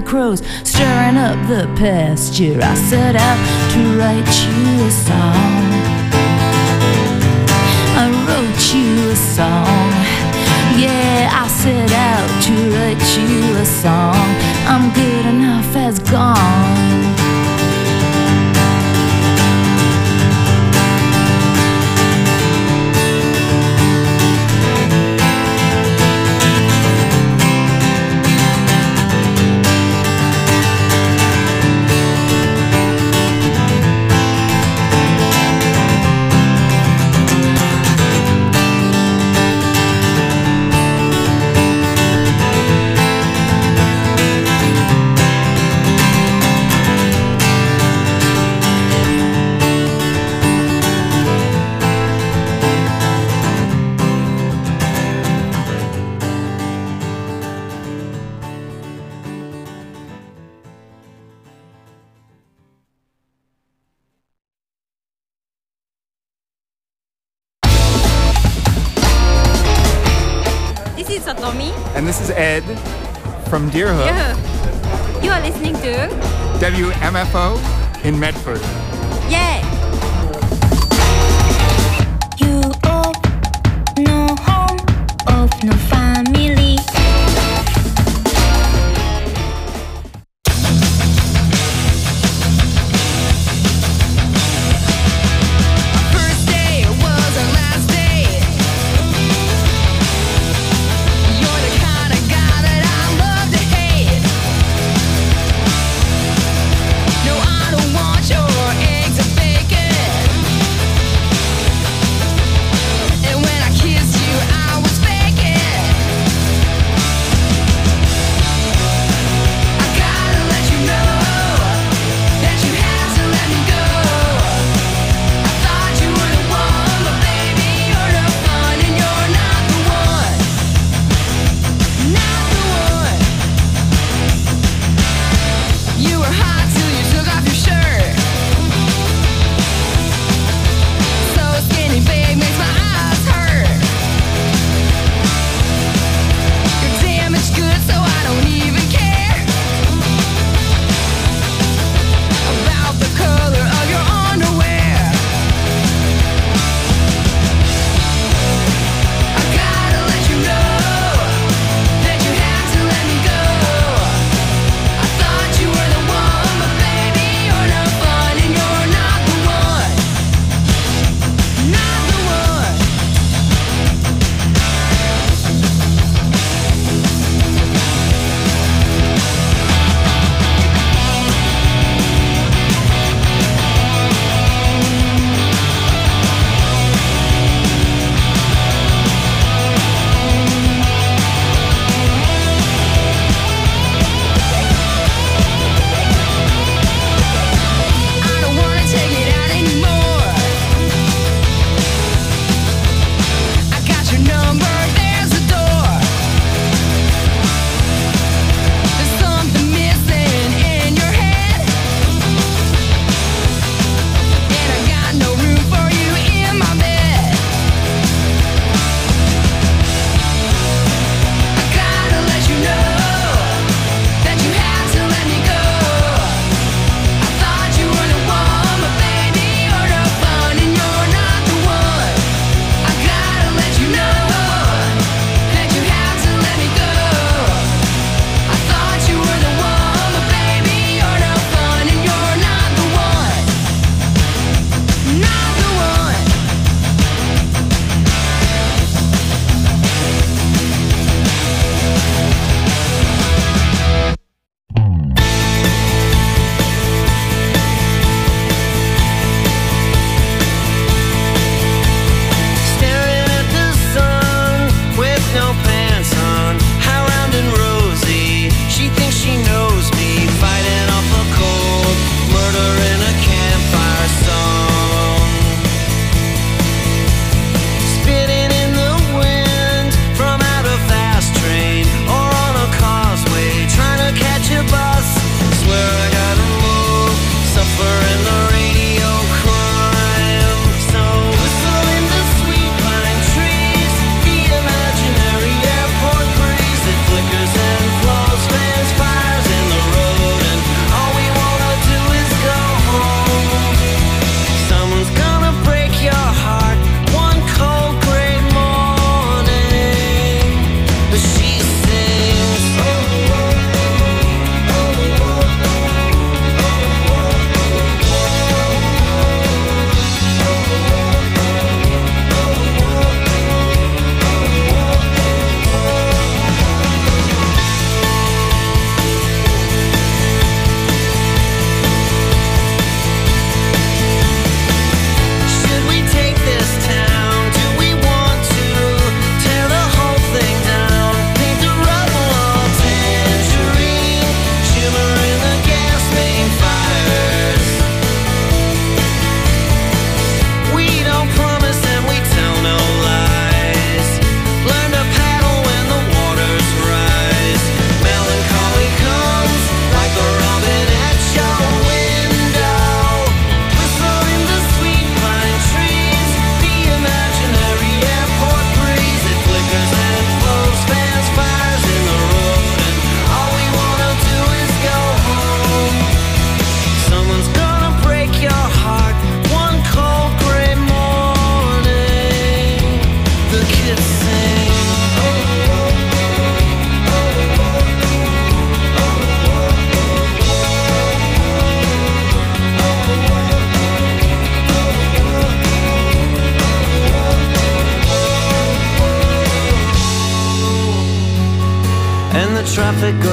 crows stirring up the pasture. I set out to write you a song. I wrote you a song. Yeah, I set out to write you a song. I'm good enough as gone. This is Satomi. And this is Ed from Deerhook. You are listening to WMFO in Medford. Yeah. You of no home, of no family. First day was our last day. You're the kind of guy that I love to hate. No, I don't want your eggs and bacon.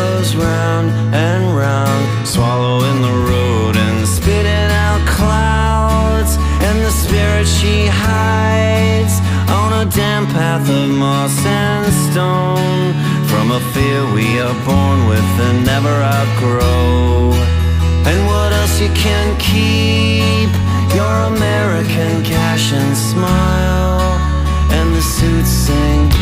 goes round and round, swallowing the road and spitting out clouds. And the spirit she hides on a damp path of moss and stone, from a fear we are born with and never outgrow. And what else you can keep? Your American gash and smile, and the suits sing.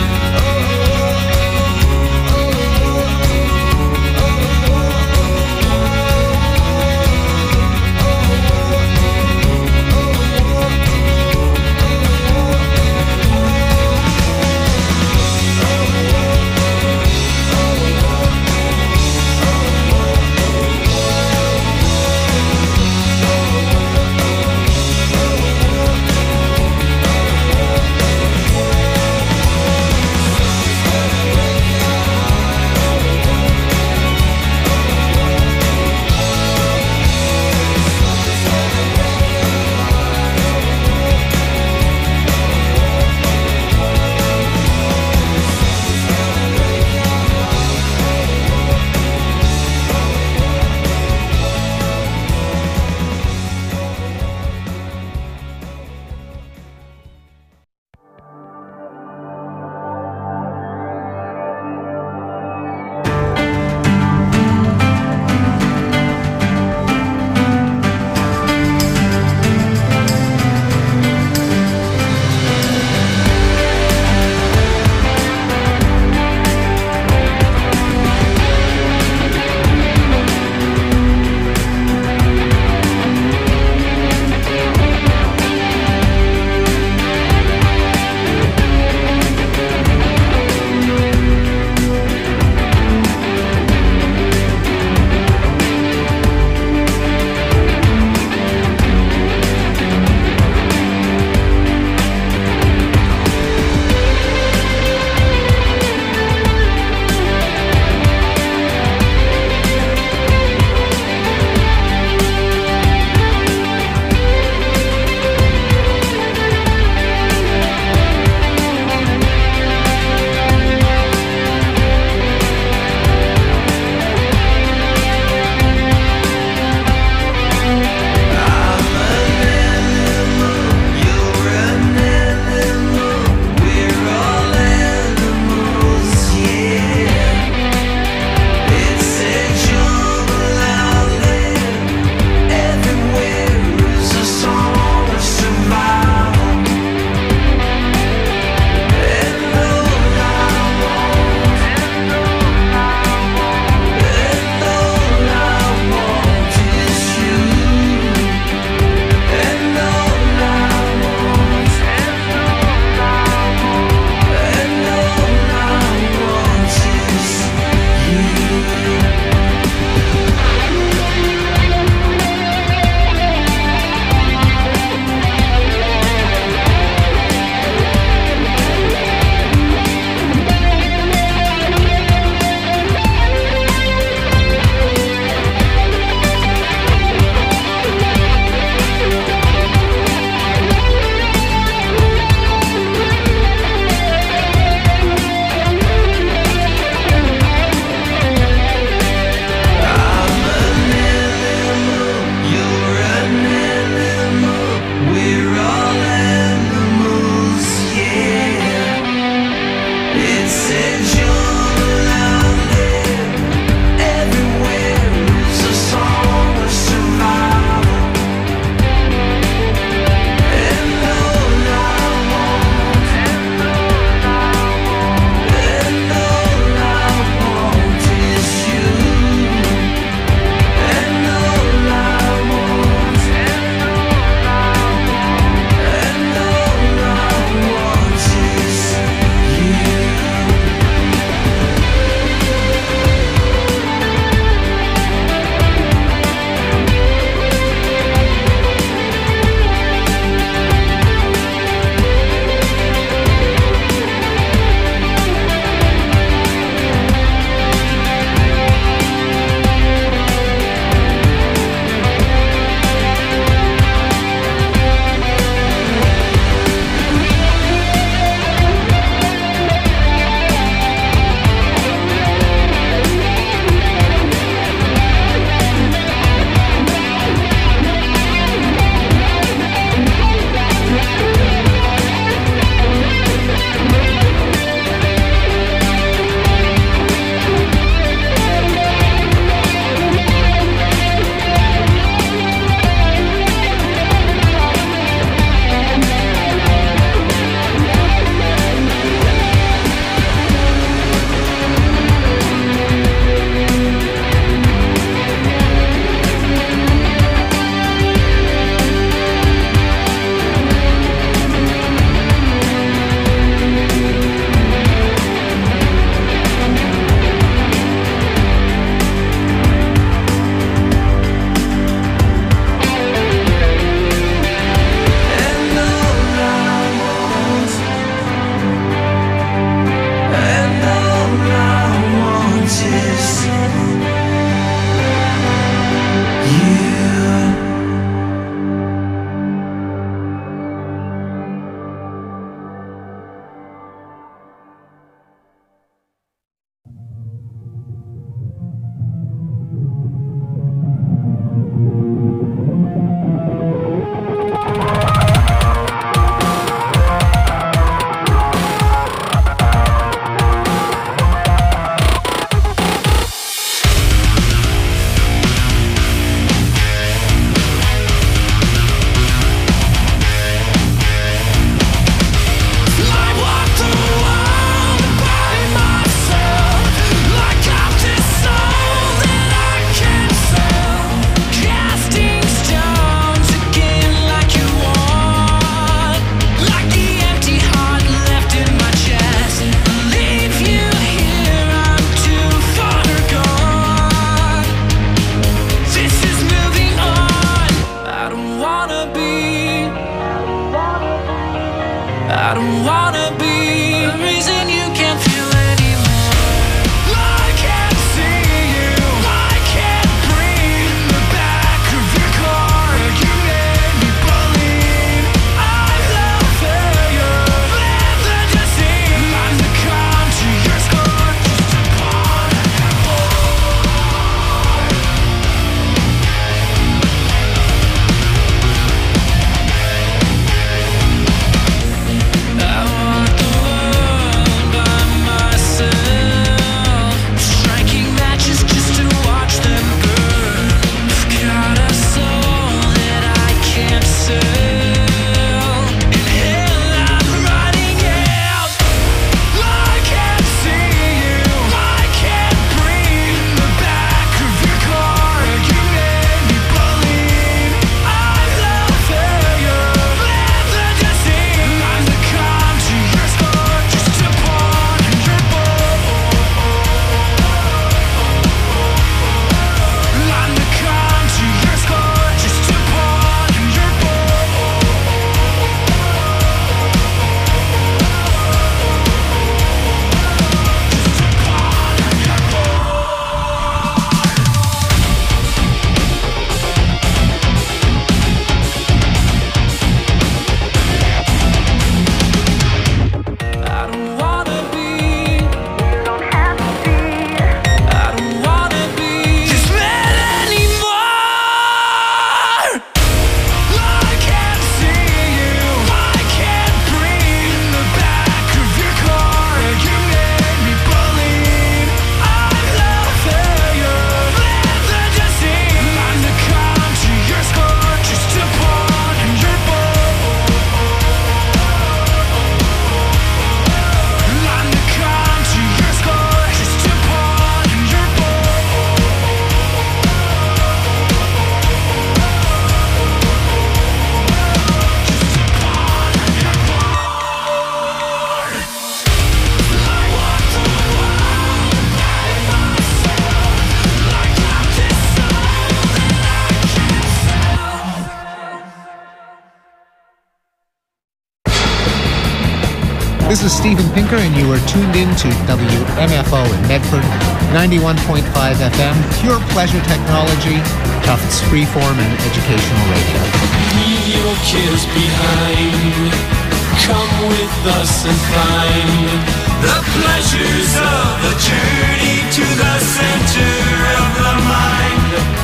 Steven Pinker, and you are tuned in to WMFO in Medford, 91.5 FM, pure pleasure technology, Tufts freeform and educational radio. Leave your kids behind. Come with us and find the pleasures of the journey to the center of the mind.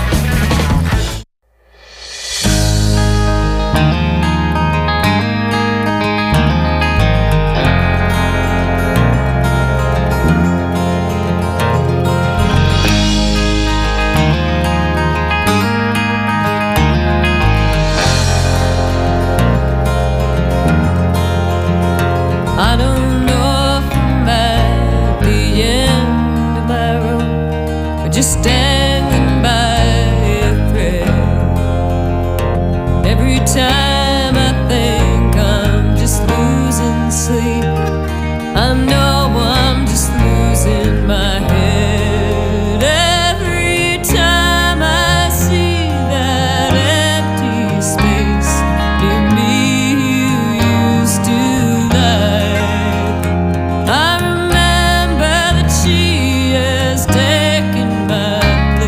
I don't know if I'm at the end of my rope or just standing by a thread. Every time I think I'm just losing sleep, I know I'm just losing my head. Every time I see that empty space near me you used to like, I remember that she has taken my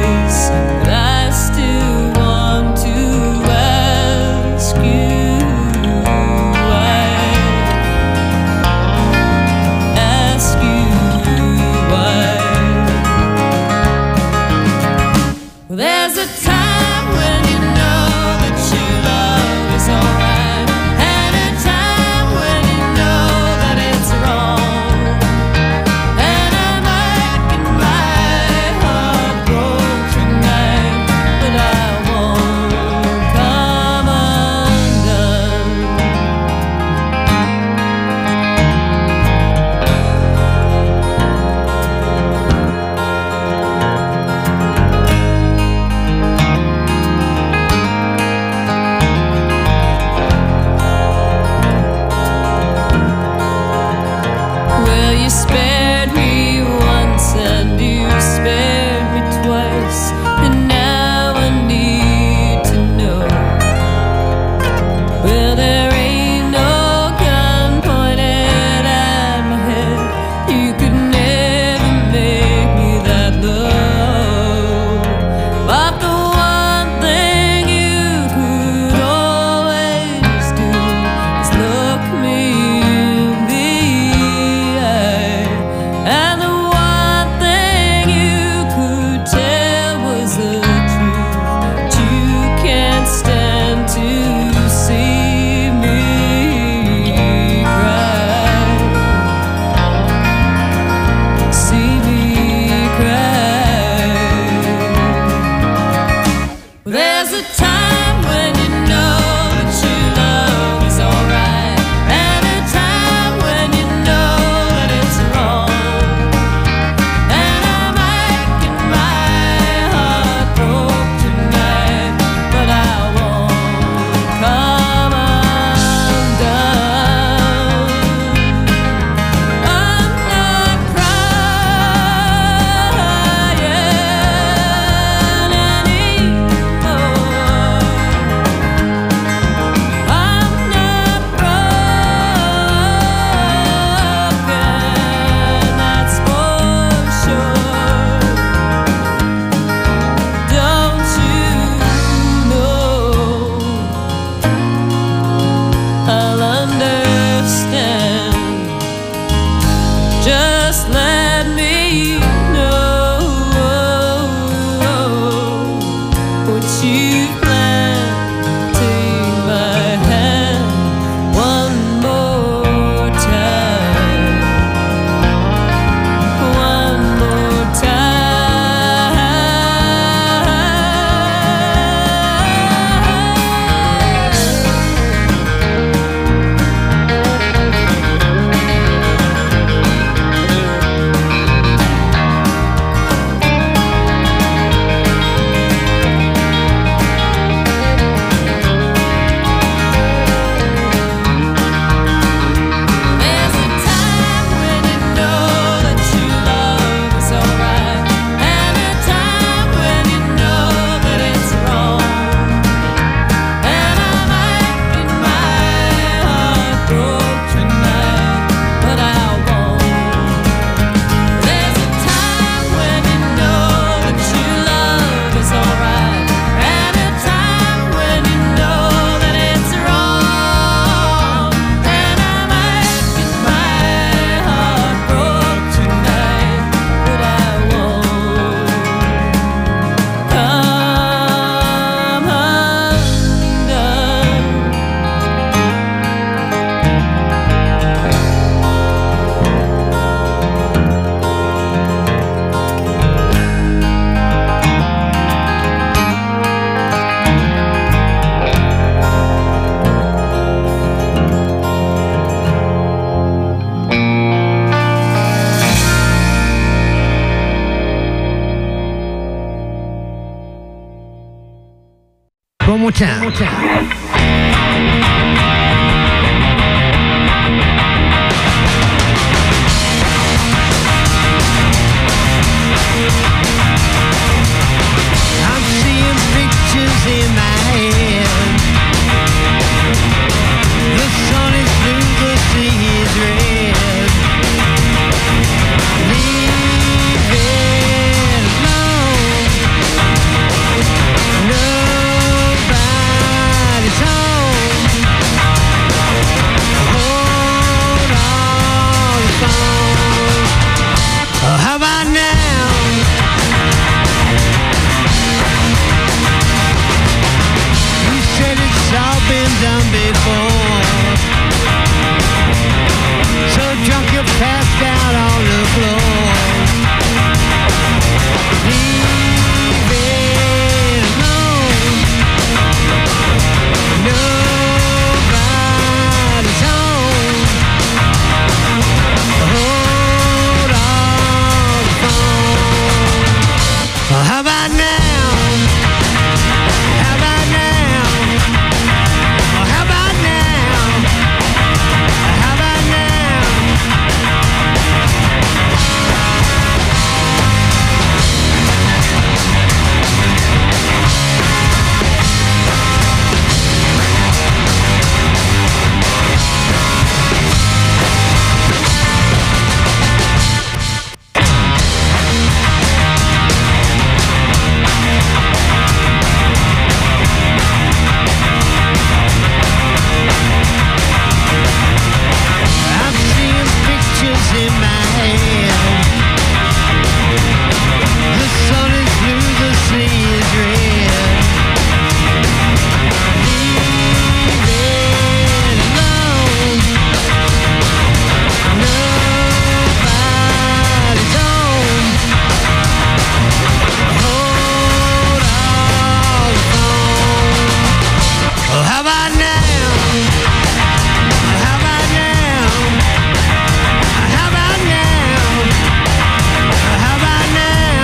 One more time. I'm seeing pictures in my head. The sun is blue, the sea is red. Leave it alone. Nobody's home. Hold on the phone. Oh, how about now? You said it's all been done before. So drunk you passed out on the floor. Leave it alone. Nobody's home. Hold on the phone. Well, how about now? How about now? Well, how about now? How about now? I'm seeing pictures in my head. The sun is blue, the sea is red. Leave it alone. Nobody's home. Hold on the phone. Oh, how about now? How about now? How about now? How about now?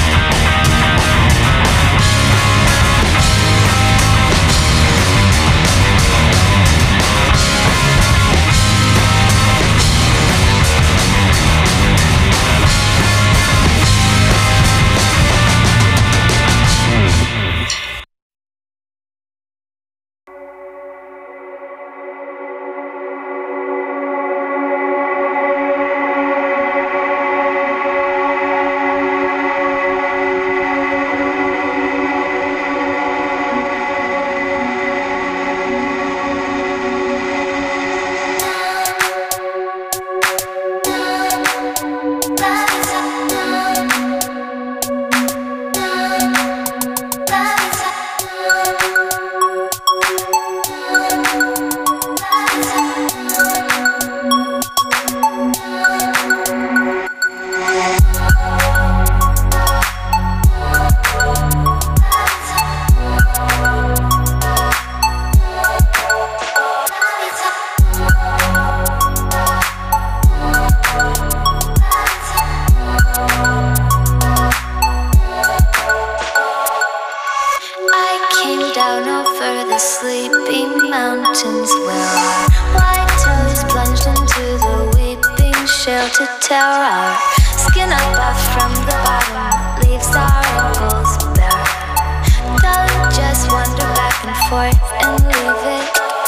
I came down over the sleeping mountains where our white toes plunged into the weeping shelter tower. Our skin above from the bottom leaves our ankles bare. Don't just wander back and forth and leave it.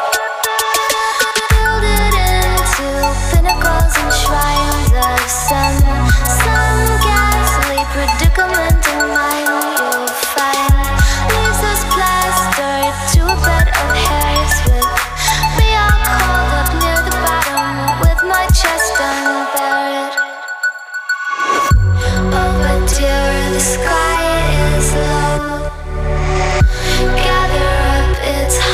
Build it into pinnacles and shrines of some ghastly predicament in mind you'll find. Leaves us plastered to a bed of hairs with me all curled up near the bottom with my chest unbared. Oh, but dear, the sky is low. Gather up its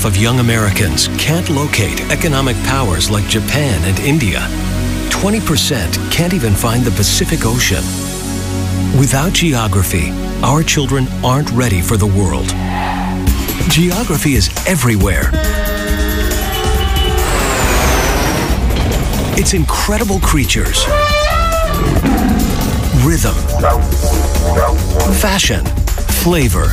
half of young Americans can't locate economic powers like Japan and India. 20% can't even find the Pacific Ocean. Without geography, our children aren't ready for the world. Geography is everywhere. It's incredible creatures, rhythm, fashion, flavor.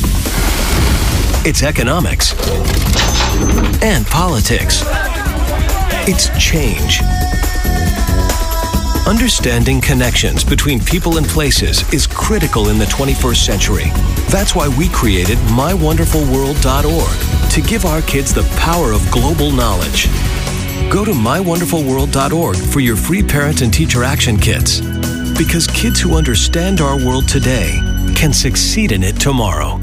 It's economics and politics. It's change. Understanding connections between people and places is critical in the 21st century. That's why we created MyWonderfulWorld.org to give our kids the power of global knowledge. Go to MyWonderfulWorld.org for your free parent and teacher action kits. Because kids who understand our world today can succeed in it tomorrow.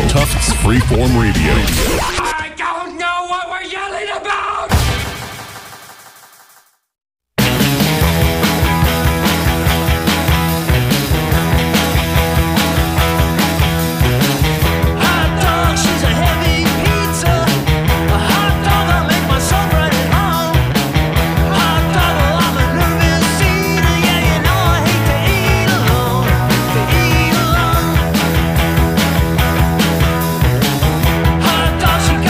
Tufts Freeform Radio. I don't know what we're yelling about! Hot dog, she's a heavy pizza. A hot dog, I'll make my son right at home. Hot dog, well, I'm a nervous eater. Yeah, you know I hate to eat alone. To eat alone. Hot dog, she got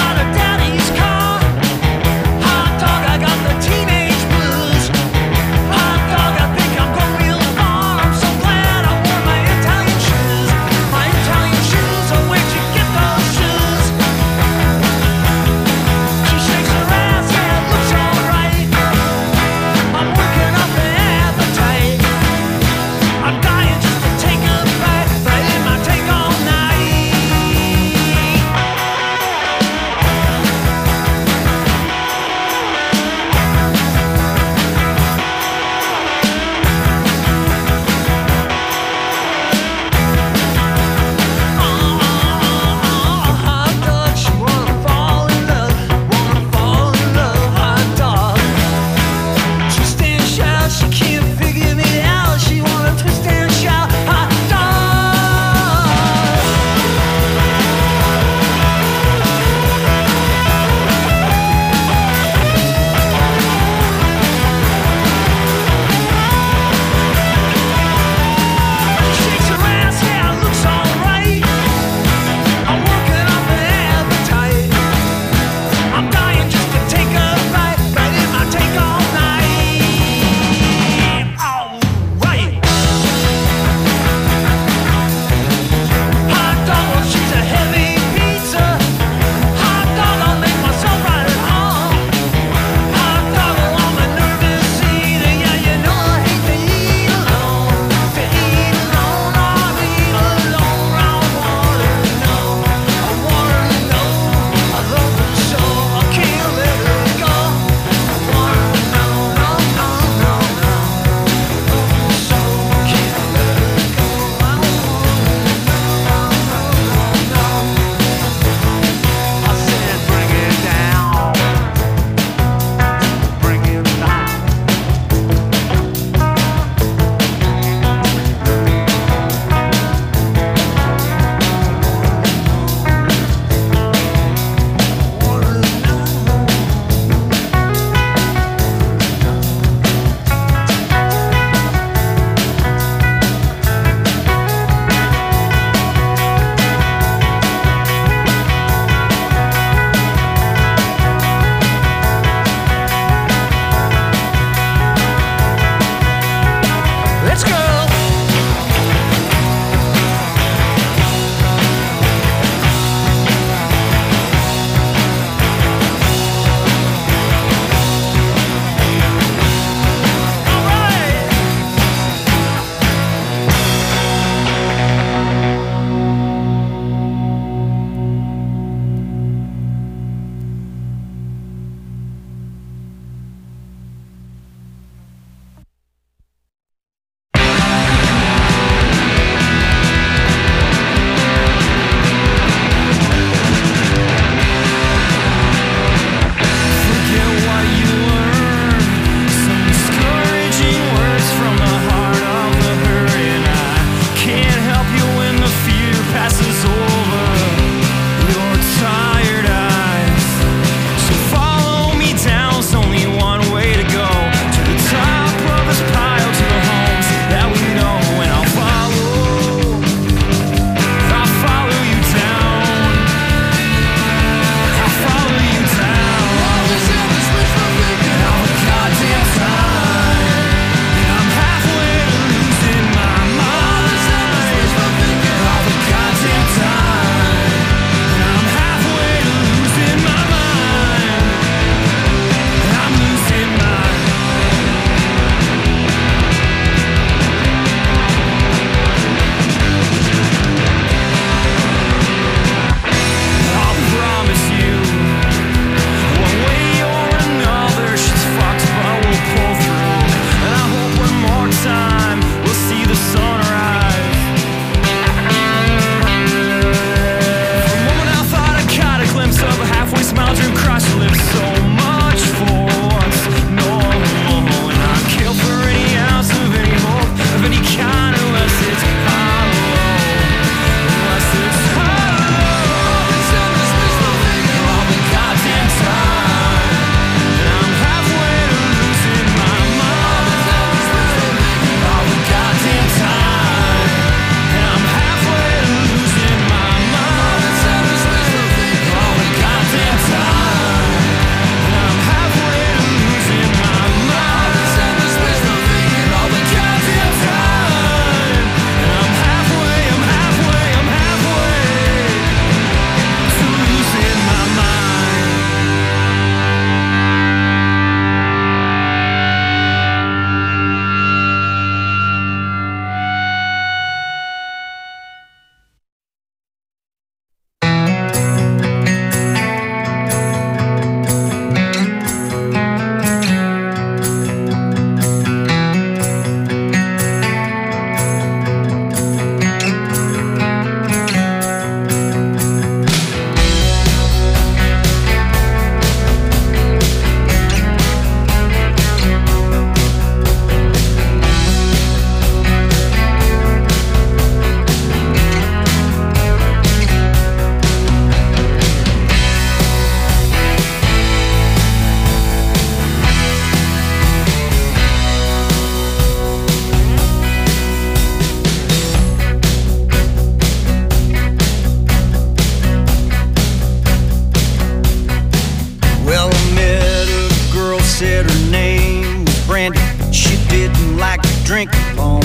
like to drink alone.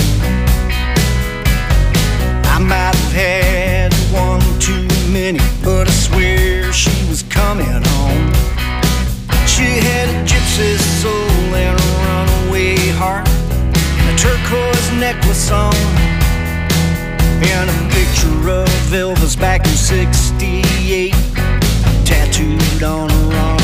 I might have had one too many, but I swear she was coming home. She had a gypsy soul and a runaway heart, and a turquoise necklace on, and a picture of Elvis back in '68 tattooed on her arm.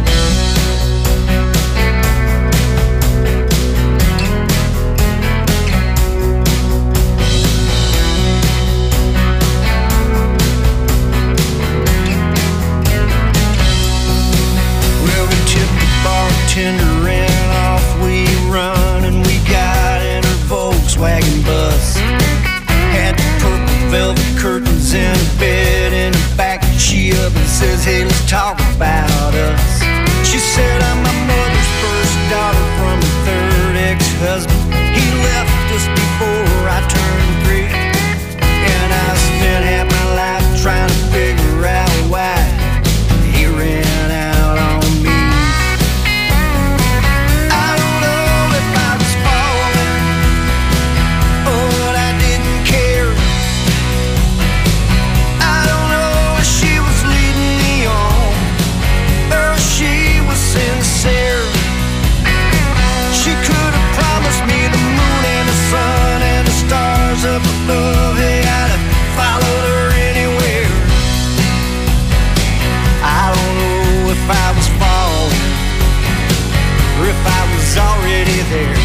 Bartender and off we run, and we got in her Volkswagen bus. Had purple velvet curtains and a bed in the back. She up and says, hey, let's talk about us. She said, I'm my mother's first daughter from a third ex-husband. He left us before I turned 3, and I spent half my life trying to figure out why he ran out on me. She could have promised me the moon and the sun and the stars up above. Hey, I'd have followed her anywhere. I don't know if I was falling or if I was already there.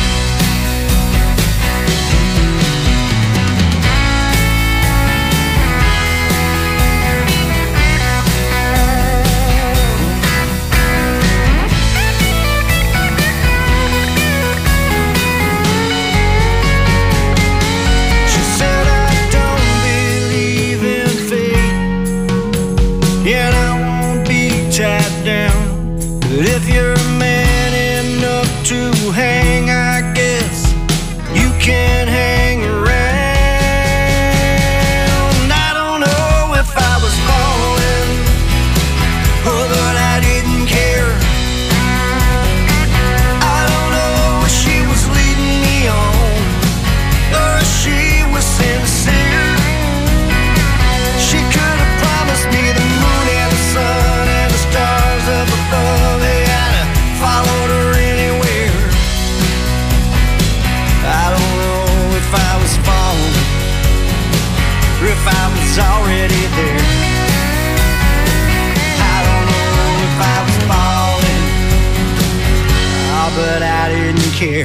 If you're man enough to hang, I guess you can hang around. I don't know if I was falling or that I didn't care. I don't know if she was leading me on or if she was sincere. She could have promised me the moon and the sun and the stars up above. Followed her anywhere. I don't know if I was falling or if I was already there. I don't know if I was falling, oh, but I didn't care.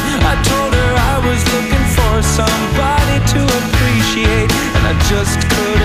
just could